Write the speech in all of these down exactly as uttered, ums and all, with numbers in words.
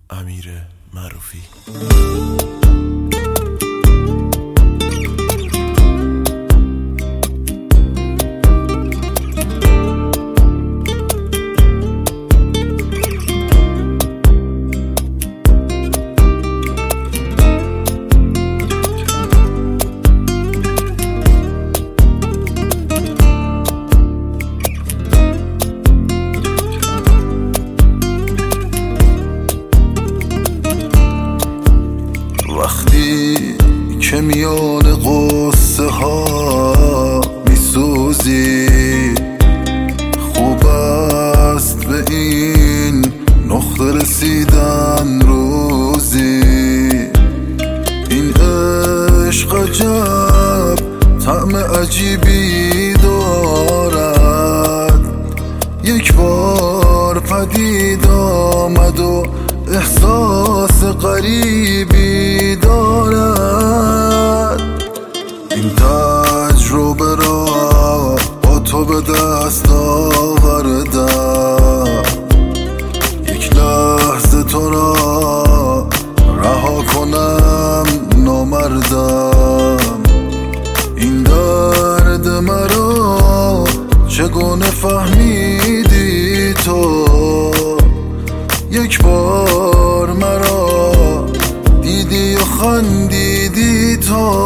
امیر معروفی. وقتی که میان قصه ها میسوزی، خوب است به این نقطه رسیدن روزی. این عشق عجب طعم عجیبی دارد، یک بار پدید آمد و احساس غریبی دارد. این تجربه را با تو به دست آوردم، یک لحظه تو را رها کنم نامردم. این درد مرا چگونه فهمیدی تو؟ یک بار مرا دیدی و خندیدی تو.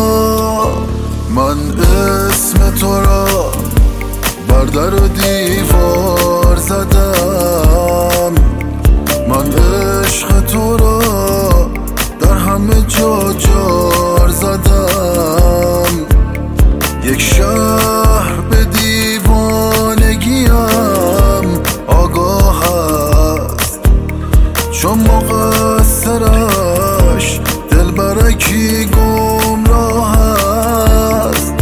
من اسم تو را بر در و دیوار زدم، من عشق تو را در همه جا جار زدم. یک شهر به دیوانگیم آگاه است، چون مقصرش دلبرکی گمراه است.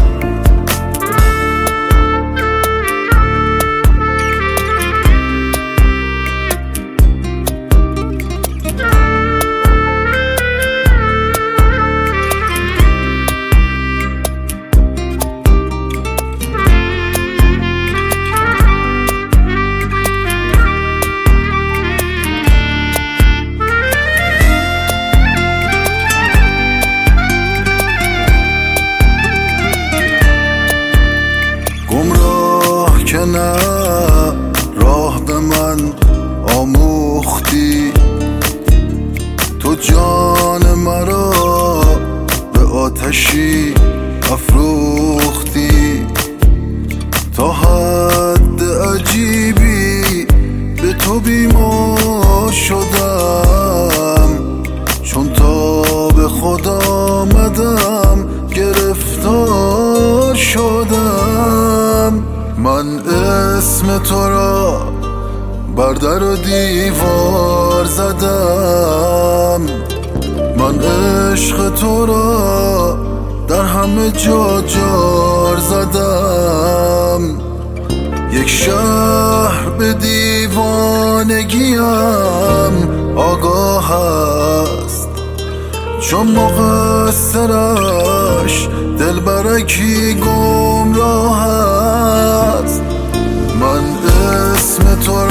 گمراه که نه راه به من آموختی، تو جان مرا به آتشی افروختی. تا حد عجیبی به تو بیمار شدم، چون تا به خود آمدم گرفتار شدم. من اسم تو را بر در و دیوار زدم، من عشق تو را در همه جا جار زدم. یک شهر به دیوانگیم آگاه است، چون مقصرش دلبرکی گمراه است. من اسم تو